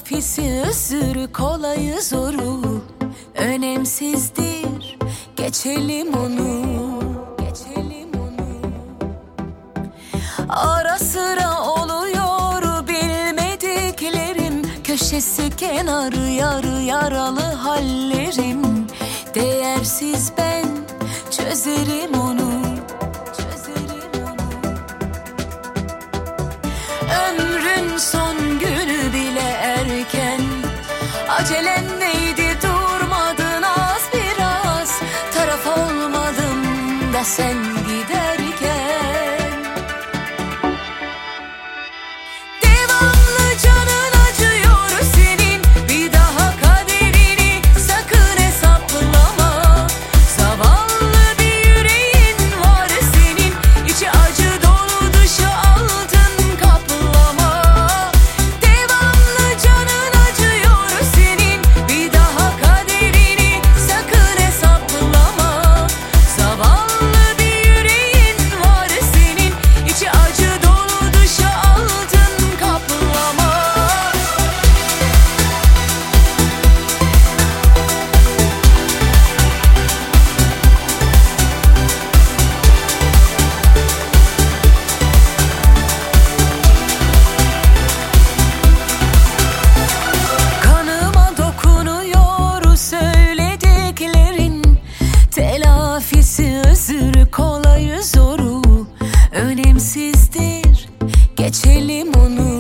Telafisi özür kolayı zoru önemsizdir, geçelim onu. Ara sıra oluyor bilmediklerim, köşesi kenarı yarı yaralı hallerim. Değersiz ben çözerim onu. Ömrün son günü bile erken, acelen neydi durmadın az biraz. Taraf olmadım da sen giderken. Devamlı canın acıyor senin, bir daha kaderini sakın hesaplama. Zavallı bir yüreğin var senin, içi acı dolu dışı altın kaplama. Devamlı canın acıyor senin, bir daha kaderini sakın hesaplama. Zavallı bir yüreğin var senin, içi acı dolu dışı altın kaplama. Kanıma dokunuyor söylediklerin, telafisi özür kolayı zoru önemsizdir, geçelim onu.